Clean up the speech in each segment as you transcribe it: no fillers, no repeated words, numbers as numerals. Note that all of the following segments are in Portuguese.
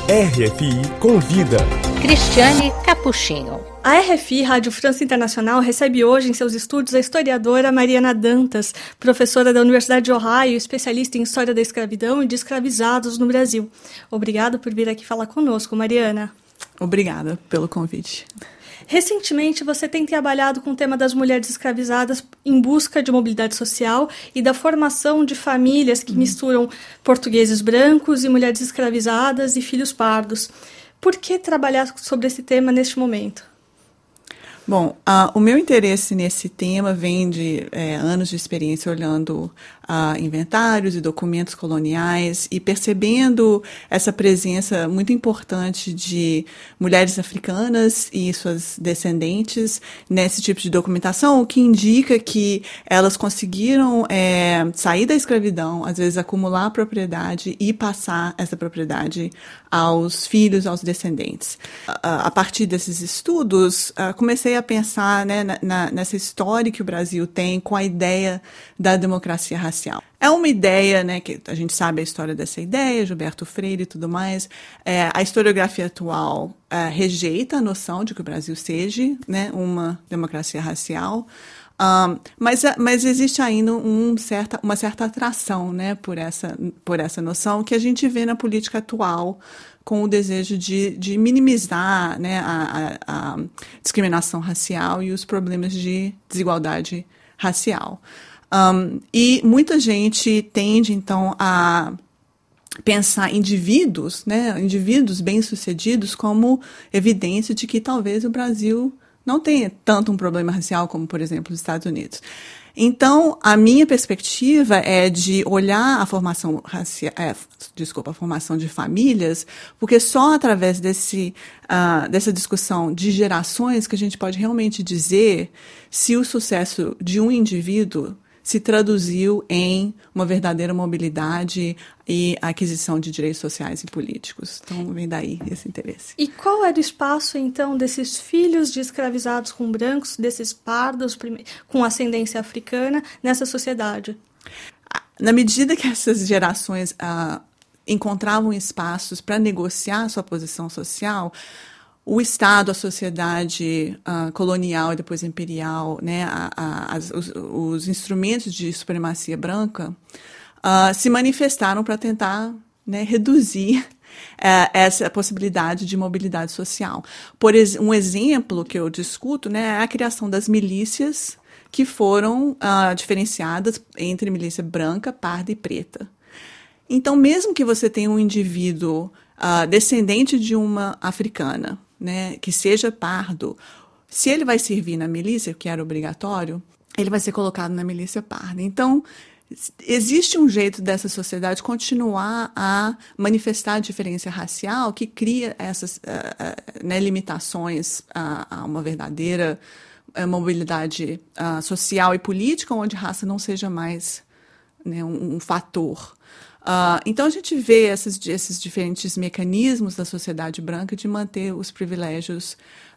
RFI Convida. Cristiane Capuchinho. A RFI, Rádio França Internacional, recebe hoje em seus estúdios a historiadora Mariana Dantas, professora da Universidade de Ohio, especialista em história da escravidão e de escravizados no Brasil. Obrigada por vir aqui falar conosco, Mariana. Obrigada pelo convite. Recentemente, você tem trabalhado com o tema das mulheres escravizadas em busca de mobilidade social e da formação de famílias que misturam portugueses brancos e mulheres escravizadas e filhos pardos. Por que trabalhar sobre esse tema neste momento? Bom, o meu interesse nesse tema vem de anos de experiência olhando inventários e documentos coloniais e percebendo essa presença muito importante de mulheres africanas e suas descendentes nesse tipo de documentação, o que indica que elas conseguiram sair da escravidão, às vezes acumular propriedade e passar essa propriedade aos filhos, aos descendentes. A partir desses estudos, comecei a pensar, né, nessa história que o Brasil tem com a ideia da democracia racial. É uma ideia, né, que a gente sabe a história dessa ideia, Gilberto Freire e tudo mais. A historiografia atual rejeita a noção de que o Brasil seja, né, uma democracia racial. Mas existe ainda uma certa atração, né, por essa noção que a gente vê na política atual, com o desejo de minimizar, né, a discriminação racial e os problemas de desigualdade racial. E muita gente tende, então, a pensar indivíduos, né, indivíduos bem-sucedidos como evidência de que talvez o Brasil não tenha tanto um problema racial como, por exemplo, os Estados Unidos. Então, a minha perspectiva é de olhar a formação a formação de famílias, porque só através dessa discussão de gerações que a gente pode realmente dizer se o sucesso de um indivíduo se traduziu em uma verdadeira mobilidade e aquisição de direitos sociais e políticos. Então, vem daí esse interesse. E qual era o espaço, então, desses filhos de escravizados com brancos, desses pardos com ascendência africana, nessa sociedade? Na medida que essas gerações encontravam espaços para negociar sua posição social, o Estado, a sociedade colonial e depois imperial, né, os instrumentos de supremacia branca se manifestaram para tentar, né, reduzir essa possibilidade de mobilidade social. Um exemplo que eu discuto, né, é a criação das milícias que foram diferenciadas entre milícia branca, parda e preta. Então, mesmo que você tenha um indivíduo descendente de uma africana, né, que seja pardo, se ele vai servir na milícia, que era obrigatório, ele vai ser colocado na milícia parda. Então, existe um jeito dessa sociedade continuar a manifestar a diferença racial que cria essas limitações a uma verdadeira mobilidade social e política, onde raça não seja mais, né, um fator. Então, a gente vê esses diferentes mecanismos da sociedade branca de manter os privilégios,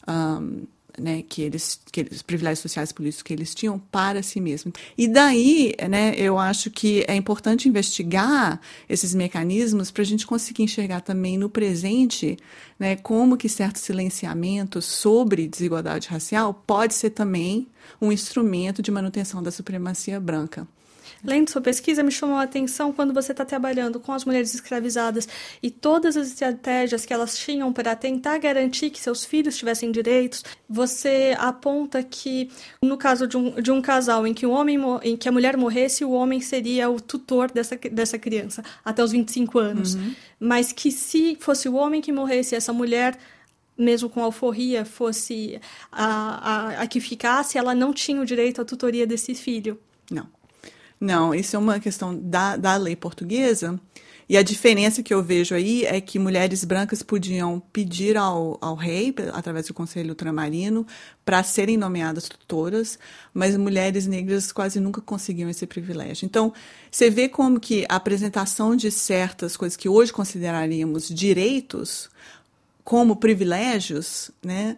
né, os privilégios sociais e políticos que eles tinham para si mesmos. E daí, né, eu acho que é importante investigar esses mecanismos para a gente conseguir enxergar também no presente, né, como que certo silenciamento sobre desigualdade racial pode ser também um instrumento de manutenção da supremacia branca. Lendo sua pesquisa, me chamou a atenção quando você está trabalhando com as mulheres escravizadas e todas as estratégias que elas tinham para tentar garantir que seus filhos tivessem direitos. Você aponta que, no caso de um casal em que em que a mulher morresse, o homem seria o tutor dessa criança até os 25 anos. Uhum. Mas que se fosse o homem que morresse, essa mulher, mesmo com alforria, fosse a que ficasse, ela não tinha o direito à tutoria desse filho. Não, isso é uma questão da lei portuguesa, e a diferença que eu vejo aí é que mulheres brancas podiam pedir ao rei, através do Conselho Ultramarino, para serem nomeadas tutoras, mas mulheres negras quase nunca conseguiam esse privilégio. Então, você vê como que a apresentação de certas coisas que hoje consideraríamos direitos como privilégios, né,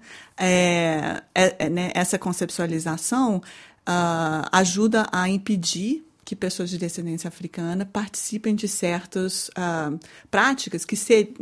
né, essa conceptualização ajuda a impedir que pessoas de descendência africana participem de certas práticas que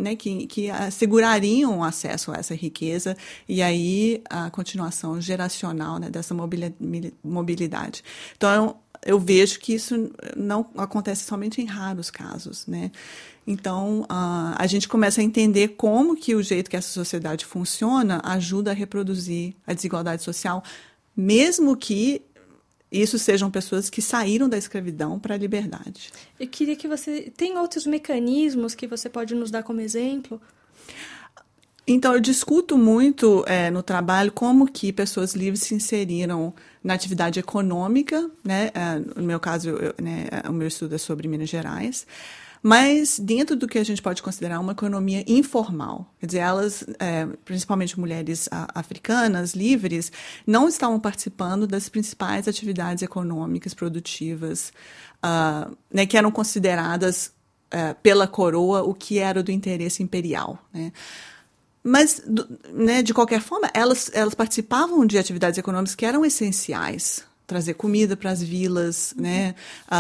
assegurariam o acesso a essa riqueza e aí a continuação geracional, né, dessa mobilidade. Então, eu vejo que isso não acontece somente em raros casos, né? Então, a gente começa a entender como que o jeito que essa sociedade funciona ajuda a reproduzir a desigualdade social, mesmo que isso sejam pessoas que saíram da escravidão para a liberdade. Eu queria que você... Tem outros mecanismos que você pode nos dar como exemplo? Então, eu discuto muito no trabalho como que pessoas livres se inseriram na atividade econômica, né? No meu caso, o meu estudo é sobre Minas Gerais, mas dentro do que a gente pode considerar uma economia informal. Quer dizer, elas, principalmente mulheres africanas livres, não estavam participando das principais atividades econômicas produtivas, né, que eram consideradas pela coroa o que era do interesse imperial, né? Mas, né, de qualquer forma, elas participavam de atividades econômicas que eram essenciais. Trazer comida para as vilas, né,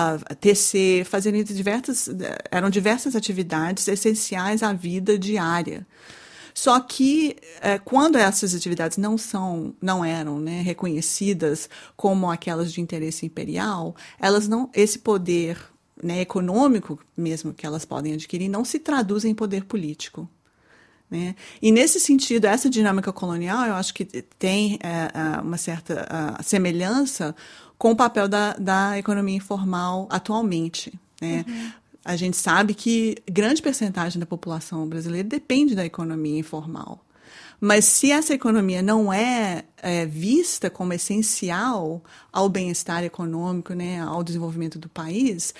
tecer, fazerem eram diversas atividades essenciais à vida diária. Só que quando essas atividades não eram, né, reconhecidas como aquelas de interesse imperial, esse poder, né, econômico mesmo que elas podem adquirir não se traduz em poder político. Né? E, nesse sentido, essa dinâmica colonial, eu acho que tem uma certa semelhança com o papel da economia informal atualmente. Né? Uhum. A gente sabe que grande percentagem da população brasileira depende da economia informal. Mas se essa economia não é vista como essencial ao bem-estar econômico, né, ao desenvolvimento do país,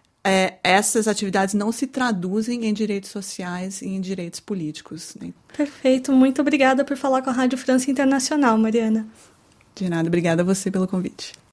essas atividades não se traduzem em direitos sociais e em direitos políticos. Né? Perfeito. Muito obrigada por falar com a Rádio França Internacional, Mariana. De nada. Obrigada a você pelo convite.